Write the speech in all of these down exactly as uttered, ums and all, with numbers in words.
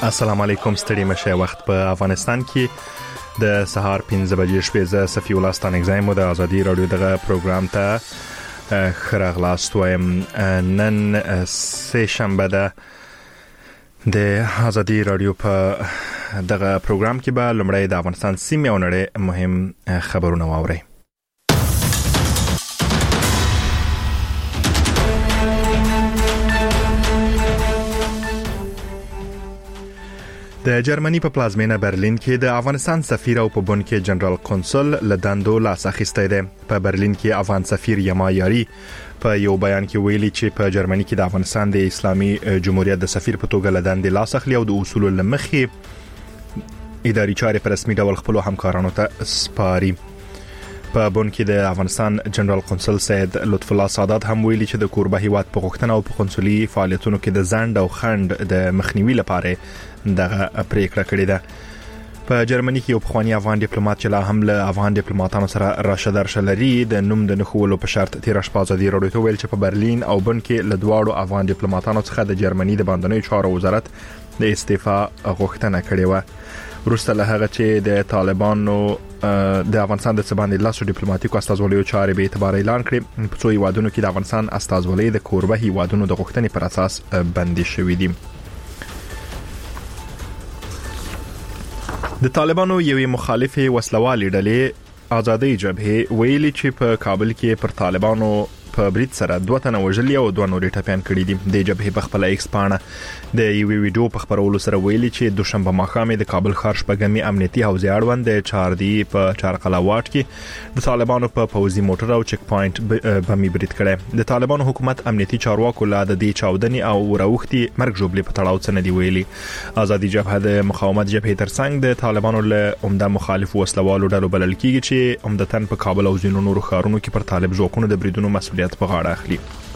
السلام علیکم. ستړي مشه. وخت په افغانستان کې د سهار پنځه بجې شپې. زه صفی الله ستانګزایم د ازادي رادیو دغه پروګرام ته خراغلاست وایم. نن سه شنبه ده. د ازادي رادیو په دغه پروګرام کې به لومړی د افغانستان سیمې او نړۍ مهم خبرونه واورئ. د جرمني په پلازمینه برلین کې د افغانستان سفیر او په بن کې جنرال کنسول لدندو لاس اخیستی دی. په برلین کې افغان سفیر یما یاری په یو بیان کې ویلي چې په جرمني کې د افغانستان د اسلامي جمهوریت د سفیر په توګه لدندې لاس اخلي او د اصولو لمخې اداري چارې په رسمي ډول خپل همکارانو ته سپاري. په بن کې د افغانستان جنرال کنسول سید لطف الله سادات هم ویلي چې د کوربه هیواد په غوښتنه او په قونسلي فعالیتونو کې د ځند او خند د مخنیوي لپاره دغه پریکړه کړې ده. په جرمني کې یو پخوانی افغان ډیپلوماټ چې لا هم له افغان ډیپلوماټانو سره راشه درشه لري د نوم د نخولو په شرط تیر شپه ازادي رادیو ته ویل چې په برلین او بن کې له دواړو افغان ډیپلوماټانو څخه د جرمني د باندنیو چارو وزارت د استعفا غوښتنه کړې و. وروسته له هغه چې د طالبانو د افغانستان د سباندې لاسو ډیپلوماټیکو استازولیو چارې به اعتبار اعلان کړي، په څو هیوادونو کې د افغانستان استازولۍ د کوربه هیوادونو د غوښتنې پر اساس بندي شوې دي. د طالبانو یوې مخالفې وسلوالې ډلې آزادۍ جبهه ویلي چې په کابل کې پر طالبانو په برید سره دوه تنه وژلي او دوه نورې ټپيان کړي دي. د جبهه په خپل ایکس پاڼه د یوې ویډیو په خبرولو سره ویلي چې دوشنبه ماښام د کابل ښار شپږمې امنیتي حوزې اړوند د چاردي په چارقلا واټ کې د طالبانو په پوځي موټر او چک پوینټ بمي برید کړي. د طالبانو حکومت امنیتي چارواکو لا د دې چاودنې او راوختي مرګ جوړې په تړاو څه نه دی ویلي. آزادي جبهه د مقاومت جبهه ترڅنګ د طالبانو له عمده مخالف وسلوالو ډلو بلل کیږي چې عمدتاً په کابل او ځینو نورو ښارونو کې پر طالب ځواکونو د بریدونو مسؤلیت په غاړه اخلي.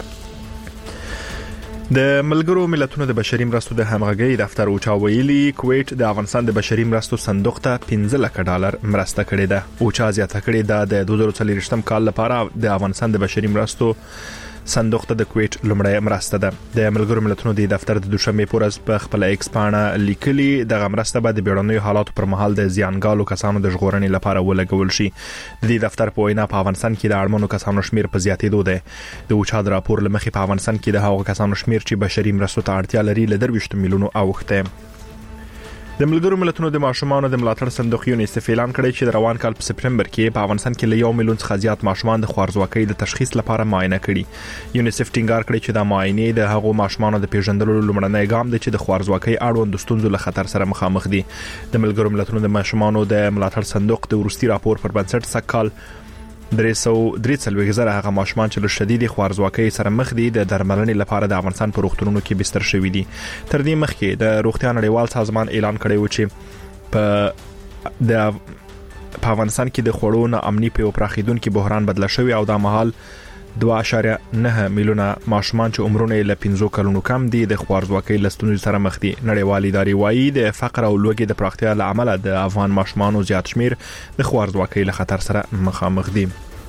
د ملګرو ملتونو د بشري مرستو د همغږي دفتر اوچا ویلي کویت د افغانستان د بشري مرستو صندوق ته پنځه لک ډالر مرسته کړې ده. اوچا زیاته کړې ده د دوه زره څلوېښتم کال لپاره د افغانستان د بشري مرستو صندوق ته د کویت لومړی مرسته ده. د ملګرو ملتونو د دفتر د دوشنبه پورز په خپل ایکس پاڼه لیکلي د مرسته به د بیړنیو حالاتو پر مهال د زیانګالو کسانو د ژغورنې لپاره ولګول شي. د دې دفتر په وینا په افغانستان کې د اړمنو کسانو شمیر په زیاتېدو ده. د اوچا د راپور لمخې په افغانستان کې د هغو کسانو شمیر چې بشري مرستو ته اړتیا لري له درویشت میلیونو اوښته. د ملګرو ملتونو د ماشومانو د ملاتړ صندوق یونیسف اعلان کړی چې د روان کال په سپټمبر کې په افغانستان کې له یو میلیون څخه زیات ماشومان د خوارځواکۍ د تشخیص لپاره معاینه کړي. یونیسف ټینګار کړی چې د معاینې د هغو ماشومانو د پیژندلو لومړنی ګام دی چې د خوارځواکۍ اړوند ستونزو له خطر سره مخامخ دي. د ملګرو ملتونو د ماشومانو د ملاتړ صندوق د ورستي راپور پر بنسټ سکهال درې سوه درې څلوېښت زره هغه ماشومان چې له شدید خوارځواکۍ سره مخ دي د درملنې لپاره د افغانستان په روغتونونو کې بستر شوي دي. تر دې مخکې د روغتیا نړیوال سازمان اعلان کړی و چې په د په افغانستان کې د خوړو نه امني په پراخیدونکو بحران بدل شوی او د مهال دوه اعشاریه نه میلیونه ماشومان چې عمرونه له پنځو کلونو کم دي د خوارځواکۍ له ستونزو سره مخ دي. نړیوال ادارې وایي د فقر او لوږې د پراختیا له امله د افغان ماشومانو زیات شمیر د خوارځواکۍ له خطر سره مخامخ دي.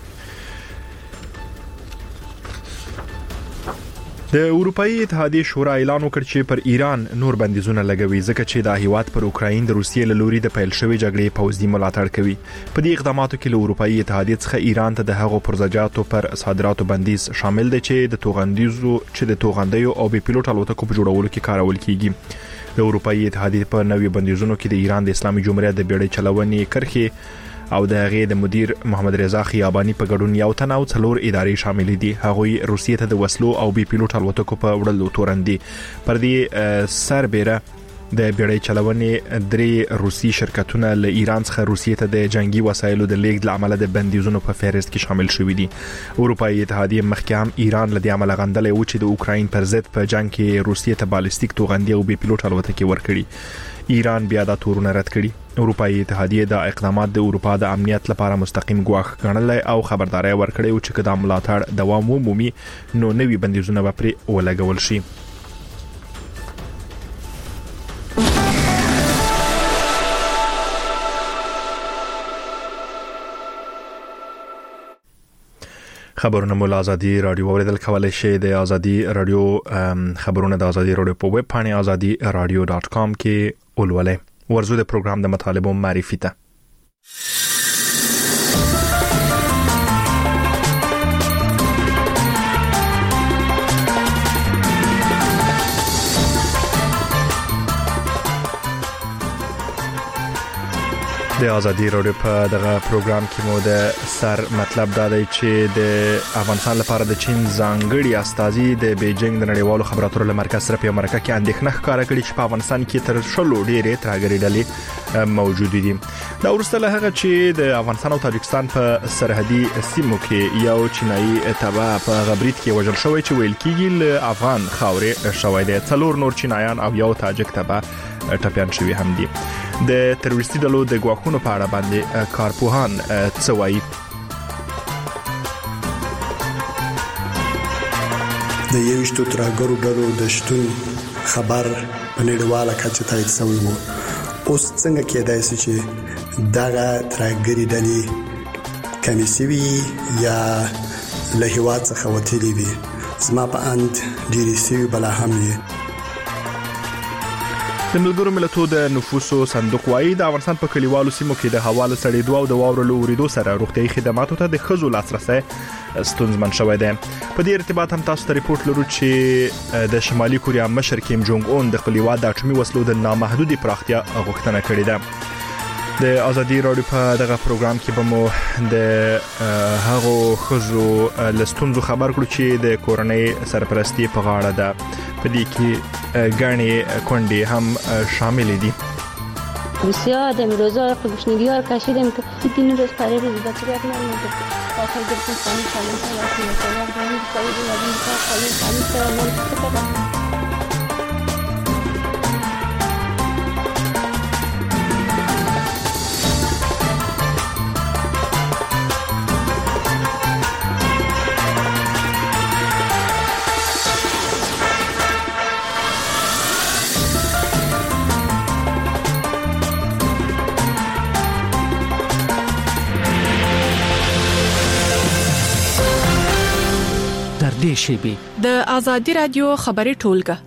د اروپאי اتحادیې شورا اعلان وکړ چې پر ایران نور بندیزونه لګوي ځکه چې د هیواد پر اوکراین د روسیې له لوري د پیل شوی جګړې پوځي ملاتړ کوي. په دې اقداماتو کې له اروپאי اتحادیې څخه ایران ته د هغو پرزجاتو پر صادراتو بندیز شامل دی چې د توغندیزو چې د توغندیو او بي پیلوټ الوتکو په جوړولو کې کارول کیږي. د اروپאי اتحادیې په نوي بندیزونو کې د ایران د اسلامي جمهوریت د بیړۍ چلونې کرښې او د هغې د مدیر محمد رضا خیابانی په ګډون یو تن او څلور ادارې شامل دي. هغوی روسیې ته د وسلو او بي پیلوټ الوتکو په وړلو تورن دي. پر دې سربېره د بیړۍ چلونې درې روسي شرکتونه له ایران څخه روسیې ته د جنگي وسایلو د لیږد له امله د بندیزونو په فهرست کې شامل شوي دي. اروپאי اتحادیې مخکې هم ایران له دې امله غندلی و چې د اوکراین پر ضد په جنگ کې روسیې ته بالستیک توغندي او بي پیلوټ الوتکې ورکړي. ایران بیا دا تورونه رد کړي. اروپאי اتحادیې د اقدامات د اروپا د امنیت لپاره مستقیم ګواښ ګڼلی او خبرداري ورکړې و چې کله ملاتړ دوام ومومي نو نوي بندیزونه به پرې ولګول شي. خبرونه مول ازادي رادیو اوریدل کولای شئ د ازادي رادیو خبرونه د ازادي رادیو په ویب پاڼه ازادي رادیو ډاټ کام کې ولولئ. ورزو د پروګرام د مطالبه معرفي ته د ازادي رادیو په دغه پروګرام کې مو د سر مطلب دا دی چې د افغانستان لپاره د چین ځانګړي استازي د بیجینګ د نړیوالو خبرو اترو مرکز سره په امریکا کې اندېښنه ښکاره کړې چې په افغانستان کې تر شلو ډېرې ترهګري ډلې موجود دي. دا وروسته له هغه چې د افغانستان او تاجکستان په سرحدي سیمو کې یو چینایي تبع په غبرید کې وژل شوی چې ویل کېږي له افغان خاورې شوی دی. څلور نور چینایان او یو تاجک تبع ټپيان شوی هم دي. د تروریستي ډلو د ګواښونو په اړه باندې کارپوهان څه وایي؟ د یوشتو ترهګرو ډلو د شتون خبر په نړیواله کچه تایید شوی و. اوس څنګه کېدای شي چې دغه ترهګري ډلې کمې شوي یا له هېواد څخه وتلي وي؟ زما په اند ډېرې شوي بلا هم وي. د ملګرو ملتونو د نفوسو صندوق وايي د افغانستان په کلیوالو سیمو کې د هوا له سړېدو او د واورو له اورېدو سره روغتیايي خدماتو ته د ښځو لاسرسی ستونزمن شوی دی. په دې ارتباط هم تاسو ته ریپورت لرو چې د شمالي کوریا مشر کیم جونګ اون د خپل هېواد د اټومي وسلو د نامحدودې پراختیا غوښتنه کړې ده. د ازادي رادیو په دغه پروګرام کې به مو د هغو ښځو له ستونزو خبر کړو چې د کورنۍ سرپرستي په غاړه ده. په دې کې گانی کندی هم شامل دی. بسیار دم روزا گوشنگی ها رو کشیدیم که تین روز پره روز بچه بیاد نمیده آخر گفتیم سامی سامی سامی سامی سامی سامی سامی سامی سامی سامی شبي د ازادي رادیو خبري ټولګه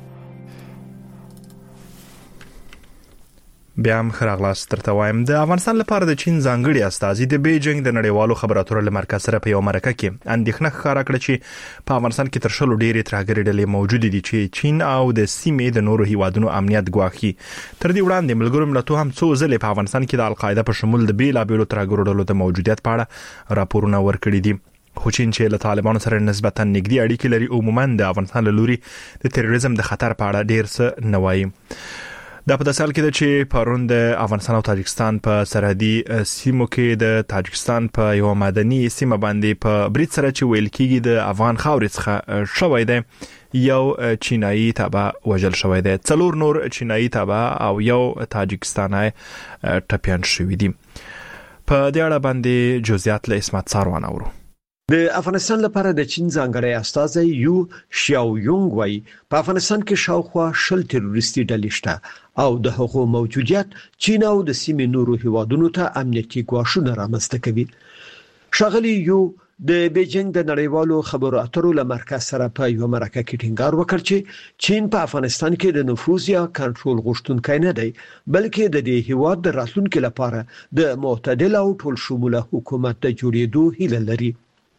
بیا هم خراغلاس ترته وایم. د افغانستان لپاره د چین ځانګړي استازي د بیجینګ د نړیوالو خبرو اترو مرکز سره په یو مرکه کې اندېښنه ښکاره کړه چې په افغانستان کې تر شلو ډېرې ترهګري ډلې موجود دي چې چین او د سیمې د نورو هیوادونو امنیت ګواښي. تر دې وړاندې ملګرو ملتونو هم څو ځلې په افغانستان کې د القاعده په شمول د بیلابېلو ترهګرو ډلو د موجودیت په اړه راپورونه ورکړي دي. خو چین چې له طالبانو سره نسبتا نږدې اړیکې لري او عموما د افغانستان له لوري د تروریزم د خطر په اړه ډیر څه نه وایي. دا په داسې حال کې ده چې پرون د افغانستان او تاجکستان په سرحدي سیمو کې د تاجکستان په یو مدني سیمه باندې په برید سره چې ویل کېږي د افغان خاورې څخه شوی دی یو چینایي تبع وژل شوی دی. څلور نور چینایي تبع او یو تاجکستاني ټپيان شوي دي. په دې اړه باندې جزئیات له اسمت ساروان اورو. د افغانستان لپاره د چین ځانګړی استازی یو شیاو یونګ وايي په افغانستان کې شاوخوا شل تروریستي ډلې شته او د هغو موجودیت چین او د سیمې نورو هیوادونو ته امنیتي ګواښونه رامنځته کوي. ښاغلي یو د بیجینګ د نړیوالو خبرو اترو له مرکز سره په یو مرکه کې ټینګار وکړ چې چین په افغانستان کې د نفوذ یا کنټرول غوښتونکی نه دی بلکې د دې هیواد د راتلونکو لپاره د معتدل او ټول شموله حکومت د جوړېدو هیله لري.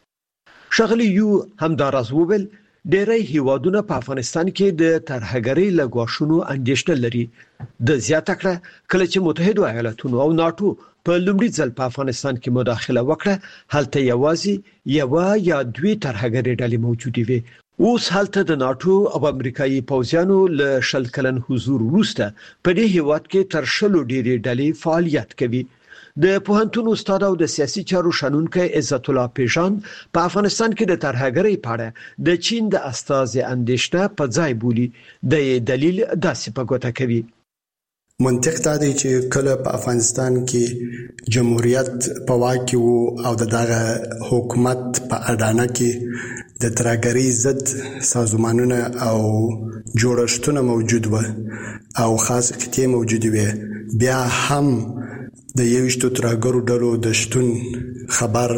ښاغلي یو همداراز وویل ډېری هیوادونه په افغانستان کې د ترهګرۍ له ګواښونو اندېښنه لري. د زیاته کړه کله چې متحده ایالاتونو او ناتو په لومړي ځل په افغانستان کې مداخله وکړه هلته یوازې یو یا دوی ترهګرۍ ډلې موجودې وي. اوس هلته د ناتو او امریکایي پوځیانو له شل کلن حضور وروسته په دې هیواد کې تر شلو ډېرې ډلې فعالیت کوي. د پوهنتون استاد او د سیاسي چارو شنونکي عزت الله پیژان په افغانستان کې د ترهګرۍ په اړه د چین د استازي اندېښنه په ځای بولي. د دلیل داسې په ګوته کوي. منطق دا دی چې کله په افغانستان کې جمهوریت په واک کې وو او دغه حکومت په اډانه کې د ترهګرۍ ضد سازمانونه او جوړښتونه موجود و او خاص قطعې موجود وي بیا هم د یوشتو ترهګرو ډلو د شتون خبر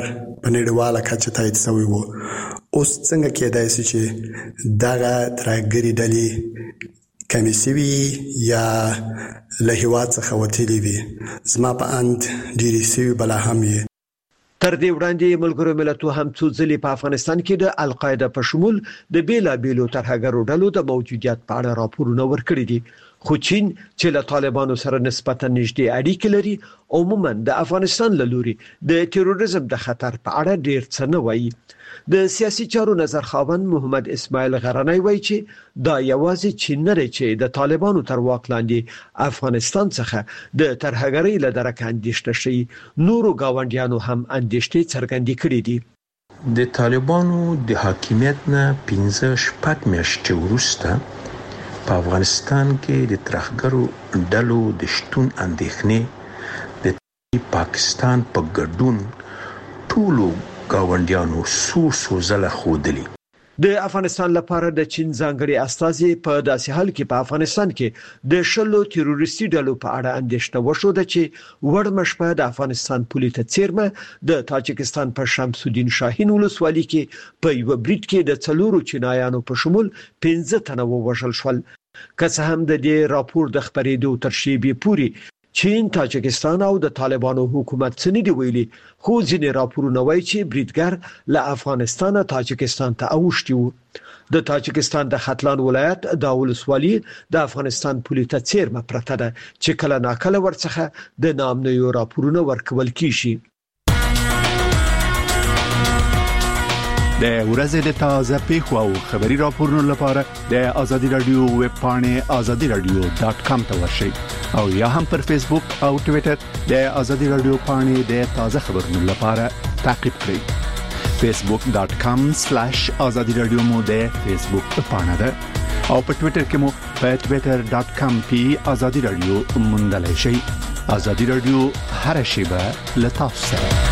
په نړیواله کچه تایید شوی و. اوس څنګه کېدای شي چې دغه ترهګرې ډلې کمې شوي یا له هېواد څخه وتلي وي؟ زما په اند ډېرې شوي بلا هم یې. تر دې وړاندې ملګرو ملتونو هم څو ځلې په افغانستان کې د القاعده په شمول د بیلابیلو ترهګرو ډلو د موجودیت په اړه راپورونه ورکړي دي. خو چین چې له طالبانو سره نسبتا نږدې اړیکې لري عموما د افغانستان له لوري د تروریزم د خطر په اړه ډیر څه نه وایي. د سیاسي چارو نظر خاوند محمد اسماعیل غرنی وایي چې دا یوازې چین نه چې د طالبانو تر واک لاندې افغانستان څخه د ترهګرۍ له درکه اندېښنه شي، نورو گاونډیانو هم اندېښنې څرګندې کړې دي. د طالبانو د حاکمیت نه پنځه شپږ میاشتې وروسته په افغانستان کې د ترهګرو ډلو د شتون اندېښنې د پاکستان په ګډون ټولو گاونډیانو سو سو زله خودلی. د افغانستان لپاره د چین ځانګړي استازي په داسې حال کې په افغانستان کې د شلو تروریستي ډلو په اړه اندېښنه وشوده چې وړمش په د افغانستان پولیټه چیرمه د تاجکستان په شمس الدین شاهین ولسوالۍ کې په یو بریټ کې د څلورو چینایانو په شمول پنځه تنه ووژل شول. که څه هم د دې راپور د خبرېدو تر شیبې پورې چین، تاجکستان او د طالبانو حکومت څه نه دی ویلي، خو ځینې راپورونه وایي چې بریټګر له افغانستان تاجکستان ته اوښتي وو. د تاجکستان د ختلان ولایت د ولسوالۍ د افغانستان پولیټه چیرمه پرته ده چې کله ناکله ورڅخه د نامنوي راپورونه ورکول کیږي. د ورځې د تازه پیښو او خبري راپورونو لپاره د ازادي رادیو ویب پاڼې ازادي رادیو ډاټ کام ته ورشئ او یا هم پر فیسبوک او ټوئیټر د ازادي رادیو پاڼې د تازه خبرونو لپاره تعقیب کړئ. فیسبوک ډاټ کام سلیش ازادي رادیو مو د فیسبوک پاڼه ده او په ټوئیټر کې مو په ټوئیټر ډاټ کام پی ازادي رادیو موندلای شئ. ازادي رادیو هر شیبه له تاسو سره.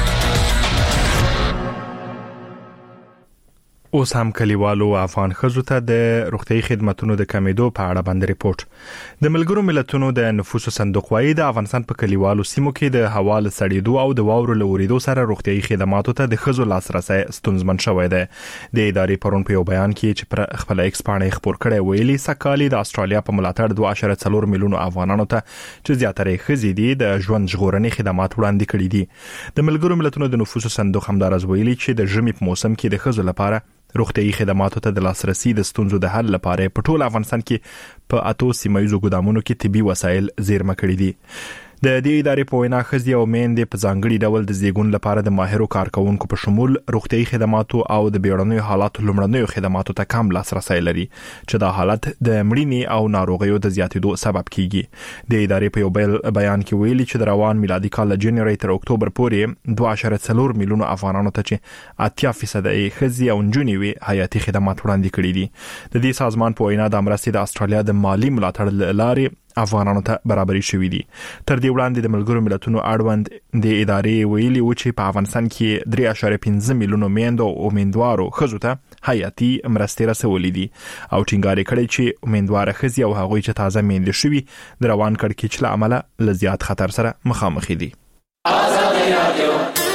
اوس هم کلیوالو افغان ښځو ته د روغتیايي خدماتو د کمیدو په اړه باندې ریپورت. د ملګرو ملتونو د نفوسو صندوق وايي د افغانستان په کلیوالو سیمو کې د هوا له سړېدو او د واورو له وریدو سره روغتیايي خدماتو ته د ښځو لاسرسي ستونزمن شوی دی. د ادارې پرون په یو بیان کې چې پر خپل ایکس باندې خبر کړی ویلي سکالي د استرالیا په ملاتړ دوه اعشاریه څلور میلیون افغانانو ته چې زیاتره ښځې دي د ژوند ژغورنې خدمات وړاندې کړي دي. د ملګرو ملتونو د نفوسو صندوق همدارس ویلي چې د ژمي په موسم کې د ښځو لپاره روغتیايي خدماتو ته د لاسرسي د ستونزو د حل لپاره په ټول افغانستان کې په اتو سیمایي ګودامونو کې طبي وسایل زیرمه کړي دي. د دې ادارې په وینا ښځې او میندې په ځانګړي ډول د زیږون لپاره د ماهرو کارکونکو په شمول روغتیايي خدماتو او د بیړنیو حالاتو لومړنیو خدماتو ته کم لاسرسي لري چې دا حالت د مړینې او ناروغیو د زیاتېدو سبب کیږي. د ادارې په یو بل بیان کې ویلي چې د روان میلادي کال له جنوري تر اکتوبر پورې دوه اعشاریه څلور میلیون افغانانو ته چې اتیا فیصد یې ښځې او نجونې وي حیاتي خدمات وړاندې کړي دي. د دې سازمان په وینا د مرستې د استرالیا د مالی ملاتړ لارې افغانانو ته برابرۍ شوې دي. تر دې وړاندې د ملګرو ملتونو اړوند د ادارې ویلي و چې په افغانستان کې درې اعشاریه پنځه میلیون میندو او امیندوارو ښځو ته حیاتي مرستې رسولې دي او ټینګار کړی چې امیندواره ښځې او هغوی چې تازه میندې شوي د روان کړکېچ له امله له زیات خطر سره مخامخ دي. ازادي رادیو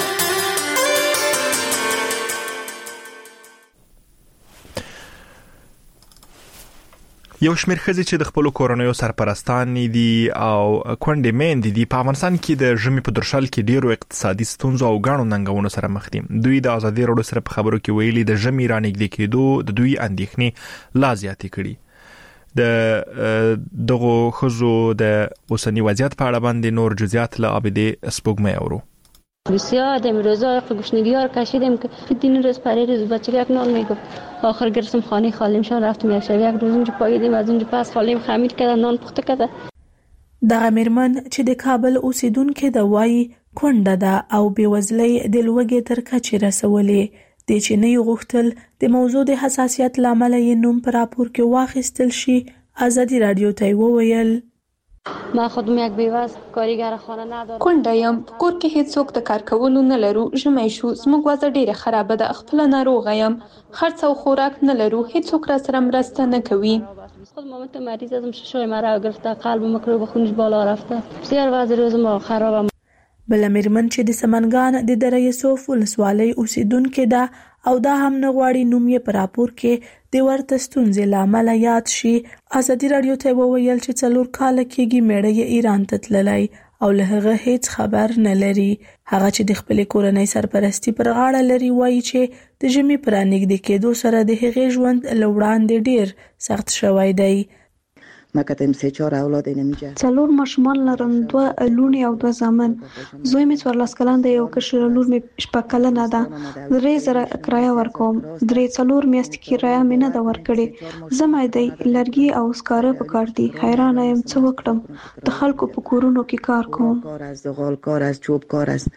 یو شمېر ښځې چې د خپل کورنیو سرپرستان دي او کونډې میندې دي په افغانستان کې د ژمي په درشل کې ډیرو اقتصادي ستونزو او غاڼو ننګونو سره مخ دي. دوی د ازادي رادیو سره په خبرو کې ویلي د ژمي رانږدې کېدو د دوی اندېښنې لا زیاتې کړي. د دغه ښځو د اوسنی وضعیت په اړه باندې نور جزئیات له عابدې سپوږمۍ اورو. بسیار دم روزا گوشنگی ها رو کشیدیم که دین روز پری روز بچه یک نان میگفت آخر گرفتم خانه خالیم شان رفتم یک شب یک روز اونجا پاییدیم از اونجا پس خالیم خمیر کرده نان پخته کرده. دغه میرمن چې د کابل اوسیدونکو د وای کونډه ده او بیوزلۍ د لوږې تر کچې رسولې د چینی غوښتل د موضوع د حساسیت لامل یې نوم پر راپور کې واخیستل شي. ازادي رادیو ته وویل ما خودم یک بیوز کارگر خانه ندارم. کونډه یم، کور کې هیڅ څوک د کار کولو نه لرو. ژمی شو، زموږ وضع ډیره خراب ده. خپل ناروغه یم، خرڅ او خوراک نه لرو. هیڅ څوک را سره مرسته نه کوي. خود مامت مریض ازم ششای مرا گرفته، قلب مکروب خونش بالا رفته. بسیار وضع روز ما خرابه. بل میرمن چې د سمنګان د دره یوسف ولسوالۍ اوسیدونکو ده او دا هم نه غواړي نوم یې په راپور کې د ورته ستونزې لامل یاد شي. ازادي رادیو ته وویل چې څلور کاله کېږي میړه یې ایران ته تللی او له هغه هیڅ خبر نه لري. هغه چې د خپل کورنۍ سرپرستی پر غاړه لري وایي چې د ژمي پر نږدې کېدو سره د هغې ژوند له وړاندې ډیر سخت شوی دی. مکتم سه چهار اولاد نمیجه څلور ماشومان لرم، دوه لونی او دوه زامن. زوی مې څوارلس کلن دی، یو کشر لور مې شپږ کلنه ده. درې زره کرایه ورکوم، درې څلور میاشتې کرایه مې نه ده ورکړې. زما دی لرګي او سکاره په کار دي. حیران یم څه وکړم. د خلکو په کورونو کې کار کوم. کار از زغال کار از چوب کار از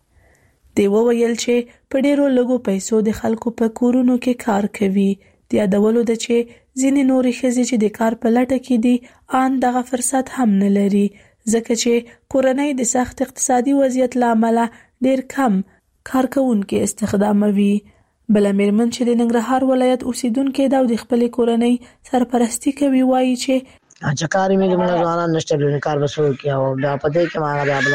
دی وویل چې په ډیرو لږو پیسو د خلکو په کورونو کې کار کوي. د یادولو ده چې ځینې نورې ښځې چې د کار په لټه کې دي ان دغه فرصت هم نه لري، ځکه چې کورنۍ د سخت اقتصادي وضعیت له امله ډیر کم کارکوونکي استخداموي. بله میرمن چې د ننګرهار ولایت اوسیدونکې ده او د خپلې کورنۍ سرپرستی کوي وایي چې چې کار مې د منځوانان نشته لري، کار بسو کې او دا په دې کې ما غواړم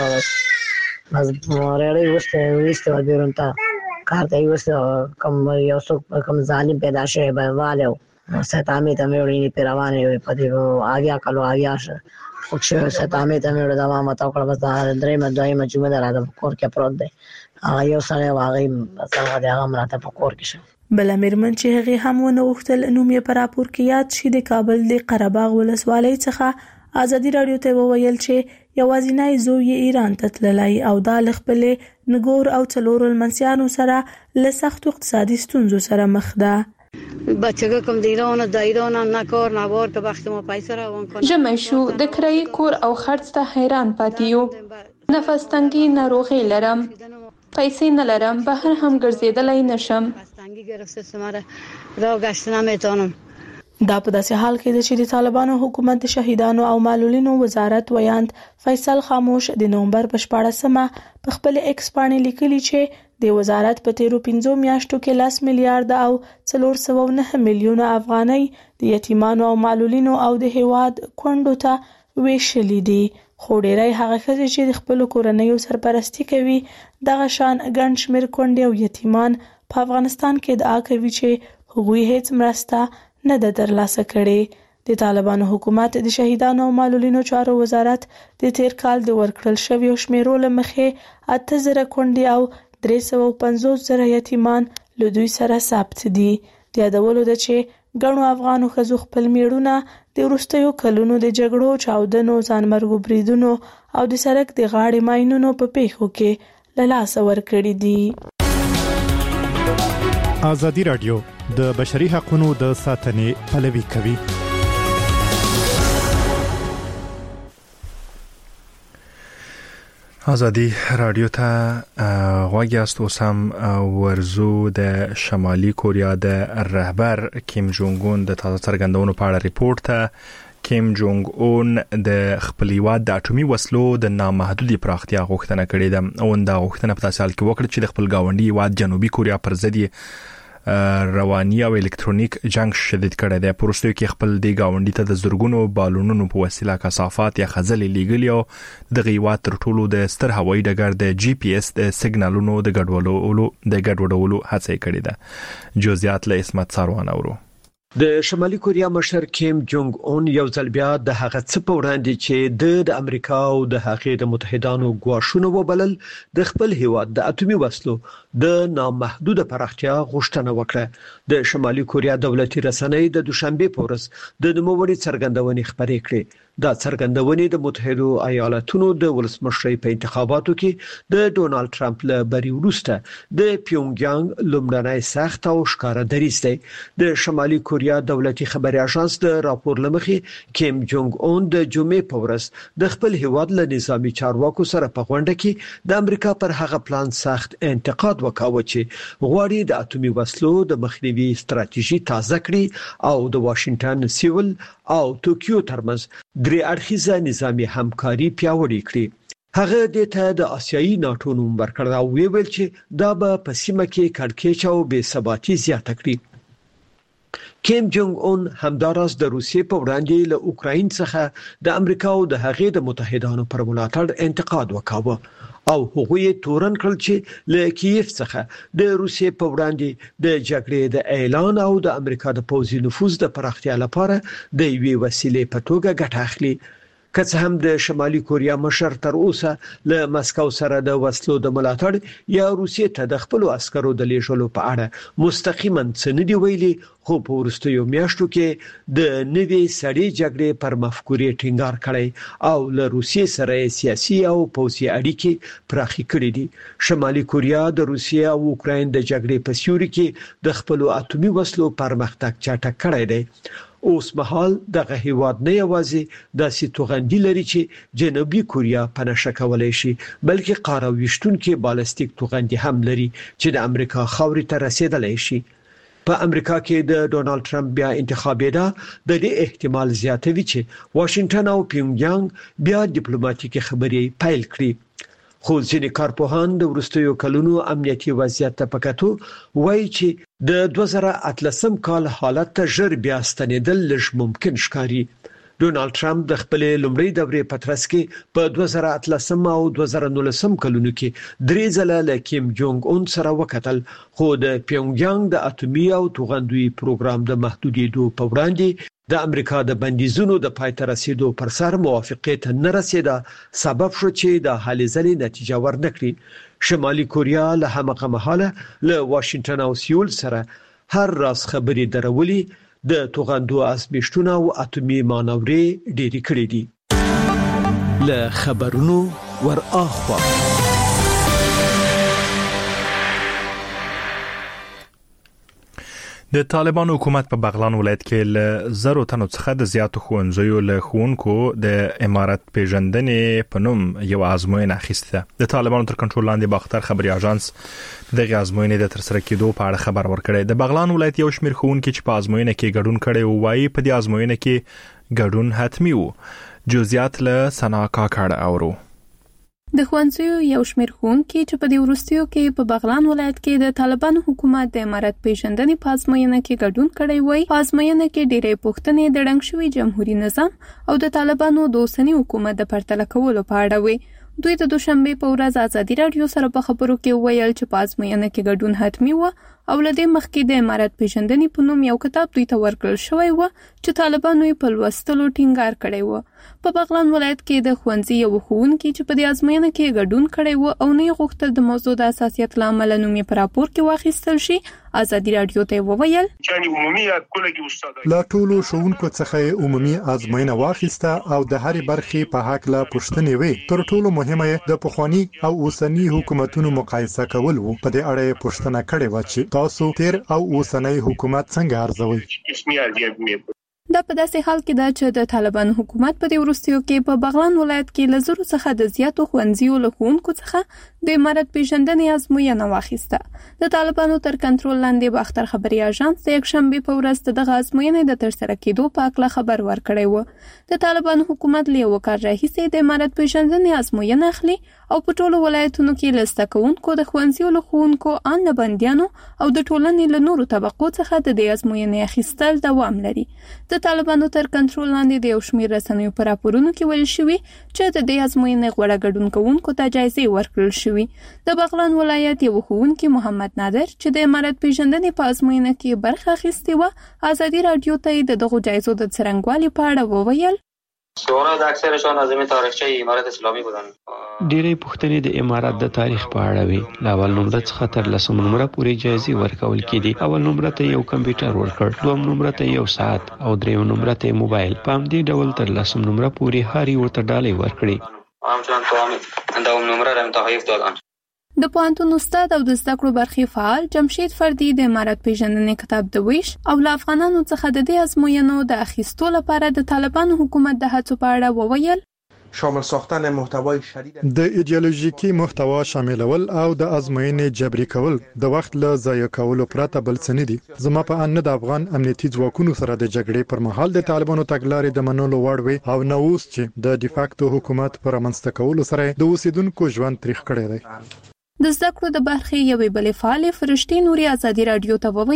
بل مز مورړې وسته وسته ودیرم تا کار ته وسته کوم یو څوک کوم ظالم پیدا شوی به والو ستامې ته مې وړي پیروانې په دې آګیا کلو آګیا شه خو چې ستامې ته مې وړي دا ما ماته کړه بس درې مدای ما چې مې راځم کور کې پروت دی هغه یو سره واغې څنګه دا هغه مراته په کور کې شه. بل میرمن چې هغه هم ونه وختل نوم یې په راپور کې یاد شي د کابل د قرهباغ ولسوالۍ څخه ازادي رادیو ته وویل چې یوازینی زوی یې ایران ته تللی او دا له خپلې نګور او څلورو لمسیانو سره له سختو اقتصادي ستونزو سره مخ ده. بچگاه کم دیران د ایران نه کار نه بار که وخت ما پیسې روان کنه. ژمی شو د کرایې کور او خرڅ ته حیران پاتې یو. نفس تنګي ناروغي لرم، پیسې نه لرم، بهر هم ګرځېدلی نشم. تنګي گرفته سماره راه گشت نمیتونم. دا په داسې حال کې چې د طالبانو حکومت د شهیدانو او معلولینو وزارت ویاند فیصل خاموش د نومبر په شپاړسمه په خپل ایکس باندې لیکلي چې د وزارت په تیرو پنځو میاشتو کې لس میلیارډ او څلور سوه نهه میلیونه افغانۍ د یتیمانو او معلولینو او د هیواد کونډو ته ویشلې دي. خو ډیری هغه ښځې چې د خپلو کورنیو سرپرستی کوي دغه شان ګڼ شمېر کونډې او یتیمان په افغانستان کې ادعا کوي چې هغوی هیڅ مرسته نه ده ترلاسه کړې. د طالبانو حکومت د شهیدانو او معلولینو چارو وزارت د تیر کال د ورکړل شویو شمیرو له مخې اته زره کونډې او درې سوه پنځوس زره یتیمان له دوی سره ثبت دي. د یادولو ده چې ګڼو افغانو ښځو خپل میړونه د وروستیو کلونو د جګړو، چاودنو، ځانمرګو بریدونو او د سړک د غاړې ماینونو په پیښو کې له لاسه ورکړي دي. ازادي رادیو د بشري حقوقو د ساتنې پلوي کوي. ازادي رادیو ته غوږ یاست. اوس هم ورزو د شمالي کوریا د رهبر کیم جونګ اون د تازه څرګندونو په اړه ریپورت ته. کیم جونګ اون د خپل هیواد د اټومي وسلو د نامحدودي پراختیا غوښتنه کړې ده. اون دا غوښتنه په تاسو حال کې وکړه چې د خپل گاونډي هیواد جنوبي کوریا پر ضد رواني او الکترونیک جنگ شدید کړی دی. په وروستیو کې خپل د گاونډي ته د زرګونو بالونونو په وسیله کثافات یا خزلې لیږلي او د هیواد تر ټولو د ستر هوایي ډګر د جی پی اس د سیګنالونو د ګډوډولو د ګډوډولو هڅه کړې ده. جزئیات له اسمت ساروان اورو. د شمالي کوریا مشر کیم جونګ اون یو ځل بیا د هغه څه په وړاندې چې د د امریکا او د هغې د متحدانو ګواښونو وبلل د خپل هیواد د اټومي وسلو د نامحدوده پراختیا غوښتنه وکړه. د شمالي کوریا دولتي رسنۍ د دوشنبه په ورځ د نوموړي څرګندونې خبرې کړې. دا څرګندونې د متحده ایالاتونو د ولسمشر په انتخاباتو کې د ډونالد ټرمپ له بری وروسته د پیونګیانګ لومړنی سخت او ښکاره دریځ دی. د شمالي کوریا دولتي خبري اژانس د راپور لمخې کیم جونګ اون د جمعې په ورځ د خپل هیواد له نظامی چارواکو سره په غونډه کې د امریکا پر هغه پلان سخت انتقاد وکاوه چې غواړي د اټومي وسلو د مخنیوي ستراتیژي تازه کړي او د واشنگټن سیول او ټوکیو ترمنځ درې اړخیزه نظامی همکاري پیاوړې کړي. هغه د ته د آسیایي ناټو نوم ورکړ او ویل چې دا به په سیمه کې کړکېچ او بې ثباتي زیاته کړي. کیم جونګ اون همداراز د روسیې په وړاندې له اوکراین څخه د امریکا او د هغې د متحدانو پر ملاتړ انتقاد وکاوه او هغوی تورن کړل چې له کیف څخه د روسیې په وړاندې د جګړې د اعلان او د امریکا د پوځي نفوذ د پراختیا لپاره د یوې وسیلې په توګه ګټه اخلي. که څه هم د شمالي کوریا مشر تر اوسه له مسکو سره د وسلو د ملاتړ یا روسیې ته د خپل عسکرو د لیږلو په اړه مستقیما څه نه دی ویلي، خو په وروستیو میاشتو کې د نوې سړې جګړې پر مفکورې ټینګار کړی او له روسیې سره سیاسي او پوځي اړیکې پراخې کړې دي. شمالي کوریا د روسیې او اوکراین د جګړې په سیوري کې د خپل اټومي وسلو پرمختګ چټک کړی دی. اوس مهال دغه هیواد نه یوازې داسې توغندي لري چې جنوبي کوریا په نشه کولای شي، بلکې قاره ویشتونکو بالستیک توغندي هم لري چې د امریکا خاورې ته رسیدلای شي. په امریکا کې د ډونالد ټرمپ بیا انتخابېدا د دې احتمال زیاتوي چې واشنگټن او پیونګیانګ بیا ډیپلوماټیکي خبرې پیل کړي. خو ځینې کارپوهان د وروستیو کلونو امنیتي وضعیت ته پکاتو وایي چې د دوه زره اتلسم کال حالت ته ژر بیا ستنېدل لږ ممکن ښکاري. ډونالد ټرمپ د خپل لومړۍ دورې په ترڅ کې په دوه زره اتلسم او دوه زره نولسم کلونو کې درې ځله له کیم جونګ اون سره وکتل، خو د پیونګیانګ د اټومي او توغندوي پروګرام د محدودېدو په وړاندې د امریکا د بندیزونو د پای ته رسیدو پر سر موافقه ته نه رسیدا سبب شو چې د حل ځلې نتیجه ورنکړي. شمالي کوریا له همغه مهاله له واشنگټن او سیول سره هر راز خبرې درولي، د توغندو ازمیښتونه او اټومي مانورې ډېری کړې دي. له خبرونو ور اخوا د طالبان حکومت په بغلان ولایت کې له زرو تنو څخه د زیاتو ښوونځیو له ښوونکو د امارت پیژندنې په نوم یو ازموینه اخیسته. د طالبانو تر کنټرول لاندې باختر خبري اژانس دغه ازموینې د ترسره کېدو په اړه خبر ورکړی. د بغلان ولایت یو شمېر ښوونکي چې په ازموینه کې ګډون کړي وو وايي په دې ازموینه کې ګډون حتمی وو. جزئیات له سنا کاکړ اورو. د ښوونځیو یو شمېر ښوونکي چې په دې وروستیو کې په بغلان ولایت کې د طالبانو حکومت د امارت پیژندنې په ازموینه کې ګډون کړی وای. په ازموینه کې ډېرې پوښتنې د ړنګ شوي جمهوریت نظام او د طالبانو د اوسني حکومت د پرتله کولو په اړه وي. دوی د دوشنبه په ورځ ازادي رادیو سره په خبرو کې ویل چې په ازموینه کې ګډون حتمی و او لدې مخکې د امارت پیژندنې په نوم یو کتاب دوی ته ورکړل شوی و چې طالبانو یې په لوستلو ټینګار کړی و. په بغلان ولایت کې د ښوونځي یو ښوونکي چې په دې ازموینه کې ګډون کړی و او نه غوښتل د موضوع د حساسیت له امله نوم یې په راپور کې واخیستل شي، ازادي رادیو ته وویل لا ټولو ښوونکو څخه عمومي ازموینه واخیسته او د هرې برخې په حق لا پوښتنې وې. تر ټولو مهمه د پخوانی او اوسنی حکومتونو مقایسه کول وو. په دې اړه پوښتنه کړې و چې تاسو تیر او اوسنی حکومت څنګه ارزوئ؟ دا په داسې حال کې ده چې د طالبانو حکومت په دې وروستیو کې په بغلان ولایت کې له زرو څخه د زیاتو ښوونځیو له ښوونکو څخه د امارت پیژندنې ازموینه واخیسته. د طالبانو تر کنټرول لاندې باختر خبري اژانس د یکشنبه په ورځ دغه ازموینې د ترسره کېدو په اړه خبر ورکړی و. د طالبانو حکومت له یو کال راهیسې د امارت پیژندنې ازموینه اخلي او په ټولو ولایتونو کې لسته کوونکو د ښوونځیو له ښوونکو ان بندیانو او د ټولنې له نورو طبقو څخه د دې ازموینې اخیستل دوام لري. د طالبانو تر کنټرول لاندې د یو شمېر رسنیو په راپورونو کې ویل شوي چې د دې ازموینې غوړه ګډون کوونکو ته جایزې ورکړل شوي. د بغلان ولایت یو ښوونکي محمد نادر چې د امارت پیژندنې په ازموینه کې برخه اخیستې وه، ازادي رادیو ته د دغو جایزو د څرنګوالي په اړه وویل. سوالات اکثرشان از تاریخچه امارت اسلامی بودن. ډېرې پوښتنې د امارت د تاریخ په اړه وي. له اول نمره څخه تر لسم نمره پورې جایزې ورکول کېدي. اول نمره ته یو کمپیوټر ورکړ، دوم نمره ته یو ساعت او دریم نمره ته موبایل. په همدې ډول تر لسم نمره پورې هر یو ته ډالۍ ورکړي. همچنان تو دوم نمره را تحریف دادن. د پوهنتون استاد او د زده کړو برخې فعال جمشید فردي د امارت پیژندنې کتاب د ویش او له افغانانو څخه د دې ازموینو د اخیستو لپاره د طالبانو حکومت د هڅو په اړه وویل. شامل ساختن محتوای شدید د ایدئولوژیکي محتوا شاملول او د ازموینې جبري کول د وخت له ضایع کولو پرته بل څه نه دي. زما په ان د افغان امنیتي ځواکونو سره د جګړې پر مهال د طالبانو تګلارې د منلو وړ وي او نو اوس چې د ډیفاکتو حکومت پر منځته کولو سره د اوسیدونکو ژوند تریخ کړی دی. د زده کړو د برخې یوې بلې فعالې فرشتي نوري ازادي رادیو ته وویل.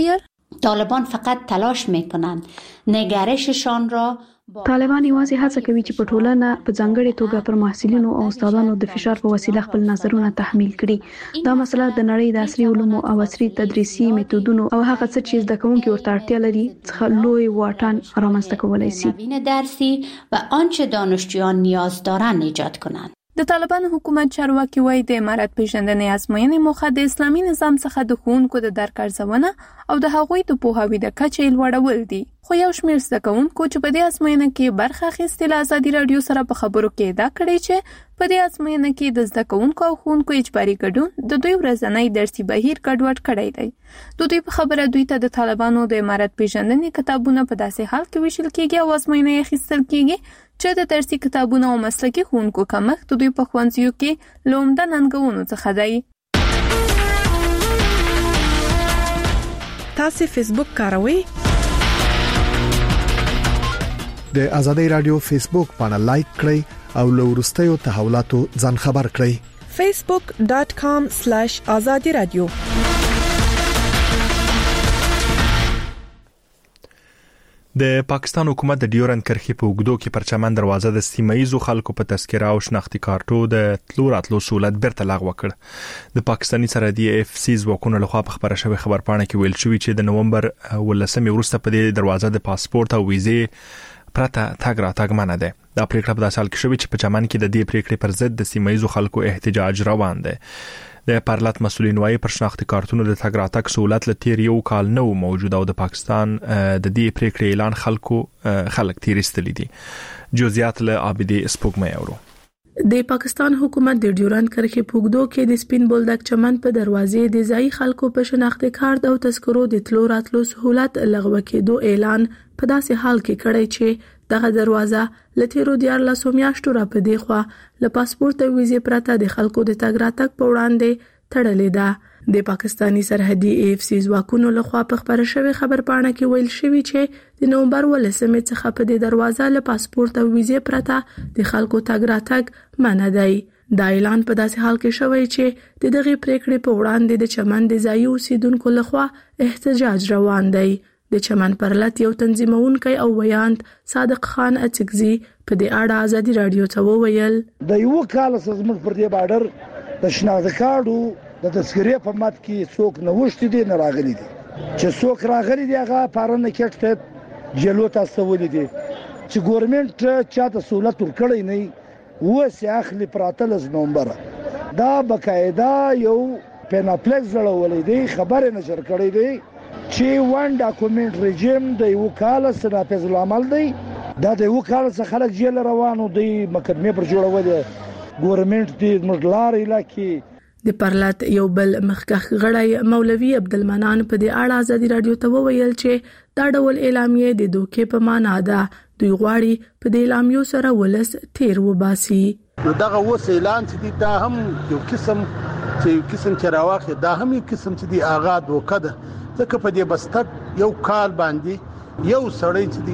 طالبان فقط تلاش میکنند نگرششان را طالبان یوازې هڅه کوي چې په ټولنه په ځانګړي توګه پر محصلینو او استادانو د فشار په وسیله خپل نظرونه تحمیل کړي. دا مسله د نړۍ د عصري علومو او عصري تدریسي میتودونو او هغه څه چې زده کوونکي ورته اړتیا لري څخه لوی واټن رامنځته کولای شي. نوین درسی و آنچه دانشجویان نیاز دارند ایجاد کنند. د طالبانو حکومت چارواکي وایي د امارت پیژندنې ازموینې موخه د اسلامي نظام څخه د ښوونکو د درک ارزونه او د هغوی د پوهاوي د کچې لوړول دي. خو یو شمېر زده کوونکو چې په دې ازموینه کې برخه اخیستې له ازادي راډیو سره په خبرو کې ادعا کړې چې په دې ازموینه کې د زده کوونکو او ښوونکو اجباري ګډون د دوی ورځنی درسي بهیر ګډوډ کړی دی. د دوی په خبره دوی ته د طالبانو د امارت پیژندنې کتابونه په داسې حال کې ویشل کېږي او ازموینه یې اخیستل کېږي چې د درسي کتابونو او مسلکي ښوونکو کمښت د دوی په ښوونځیو کې له عمده ننګونو څخه دی. تاسو فیسبوک کاروئ؟ د آزادۍ رادیو فیسبوک باندې لایک کړئ او له وروستیو تحولاتو ځان خبر کړئ. facebook dot com slash azadi radio. د پاکستان حکومت د ډیورند کرښې په اوږدو کې پرچمن دروازه د سیمایي خلکو په تذکره او شناختی کارتو د تلو راتلو سہولت بیرته لغوه کړ. د پاکستاني سرحدي اف سی ځواکونو لخوا په خبره شوی خبرپاڼه کې ویل شوی چې د نومبر ولسمې وروسته په دې دروازه د پاسپورت او ویزې پرته تګ راتګ منع ده. دا پریکړه په داسې حال کې شوې چې په چمن کې د دې پریکړې پر ضد د سیمایي خلکو احتجاج روان دی. د پارلات مسولین وايي پر شناختی کارتونو د تګ راتګ سہولت ل تیر یو کال نو موجود او د پاکستان د دې پریکړې اعلان خلکو خلک تیرستلی دي. جزئیات له عابدی سپوږمۍ اورو. د پاکستان حکومت د ډیورند کرښې په اوږدو کې د سپین بولدک چمن په دروازې د ځای خلکو په شناختی کارت او تذکرو د تلو راتلو سہولت لغوه کېدو اعلان په داسې حال کې کړی چې دغه دروازه لتیرو دیار لاسو میاشتو را په دی خوا له پاسپورت او ویزې پرته د خلکو د تګ راتګ په وړاندې تړلې ده. د پاکستاني سرحدي اف سی ځواکونو لخوا په خبره شوی خبرپاڼه کې ویل شوی چې د نومبر ولسمې څخه په دې دروازه له پاسپورت او ویزې پرته د خلکو تګ راتګ منع دی. دا اعلان په داسې حال کې شوی چې د دغه پریکړې په وړاندې د چمن د ځایي اوسیدونکو لخوا احتجاج روان دی. د چمن پرلط یو تنظیمونکی او ویاند صادق خان اڅکزي په دې اړه ازادي رادیو ته وویل د یو کال سزمن پر دې بارډر د شناخت کارډو د تذکرې په مات کې څوک نه وشتي دي نه راغلي دي چې څوک راغلي دي هغه پارنه کېټ جلو تاسو ولې دي چې ګورنمنت چاته سہولت ورکړي نه و سي اخلي پراتل از نومبر دا بقاعده یو پیناپلیکس جوړولې دي خبره نشر کړي دي چې وان ډاکومنت رژیم د یو کال سره په ځلامل دی دا د یو کال څخه خلک جیل روانو دی مقدمه پر جوړول ګورنمنت دی مجلار علاقې د پرلط یو بل مخکخ غړی مولوي عبدالمنان په دې اړه ازادي رادیو ته وویل چې دا ډول اعلامیه د دوکې په معنا ده. دوی غواړي په دې اعلامیو سره ولس تیر وباسي. نو دغه وس اعلان چې دا هم یو قسم چې یو قسم چې راوخه دا هم یو قسم چې دی آغاز وکړه ځکه په دې بستر یو کال باندې یو سړی چې دی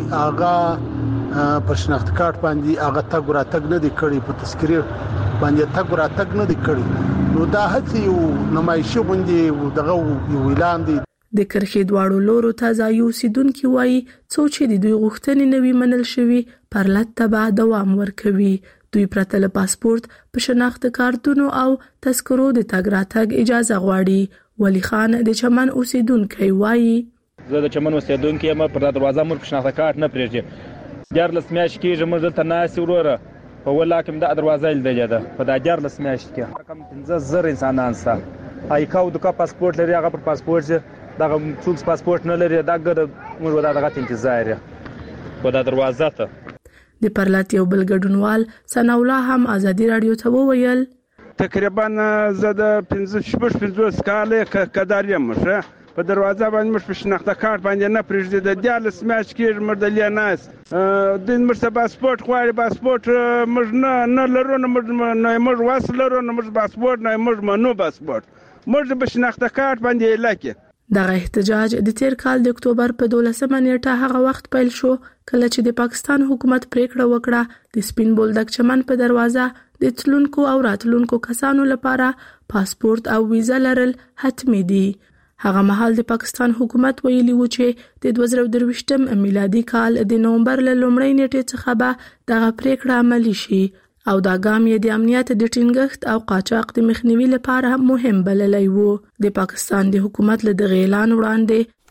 آغا په شناخت کارت باندې آغا تګ راتګ نه دی کړی په تذکرې باندې تګ راتګ نه دی کړی نو دا هڅه یو نمایشي غونډې دغه یو اعلان دی. د کرښې دواړو لورو ته ځای اوسیدونکي وایي څو چې د دوی غوښتنې نوي منل شوي پرلط ته به دوام ورکوي. دوی پرته له پاسپورت په شناخت کارتونو او تذکرو د تګ راتګ اجازه غواړي. ولی خان د چمن اوسیدونکی وایي زه د چمن اوسیدونکی یم پر دروازه مور په شناخت کارت نه پریږدي دیارلس میاشتې کېږي موږ دلته ناستې وروره په ولا کې د دروازه لیدلې ده په دا دیارلس میاشتې کې کم پنځه زره انسانان سته ایکاو د کا پاسپورت لري هغه پر پاسپورت دغه څوک پاسپورت نه لري دا ګر موږ ودا دغه انتظار یې په دا دروازه ته. د پرلط یو بل ګډونوال ثنا الله هم ازادي رادیو ته وویل تقریبا زه د پنځه شپږ پنځوس کاله کډار یم شه په دروازه باندې مش په شناخت کارت باندې نه پرېږدي د دیارلس میاشتې کې مردلیا ناس د مرسته پاسپورت غواړي پاسپورت موږ نه نه لرو نه موږ نه موږ واس لرو نه موږ پاسپورت نه موږ منو پاسپورت موږ په شناخت کارت باندې علاقه. دغه احتجاج د تیر کال د اکتوبر په دولسمه نیټه هغه وخت پیل شو کله چې د پاکستان حکومت پریکړه وکړه د سپین بولدک چمن په دروازه د تلونکو او راتلونکو کسانو لپاره پاسپورت او ویزه لرل حتمی دي. هغه مهال د پاکستان حکومت ویلي و چې د دوه زره درویشتم میلادي کال د نومبر له لومړۍ نیټې څخه به دغه پریکړه عملي شي او دا ګام یې د امنیت د ټینګښت او قاچاق د مخنیوي لپاره مهم بللی و. د پاکستان د حکومت له دغه اعلان وړاندې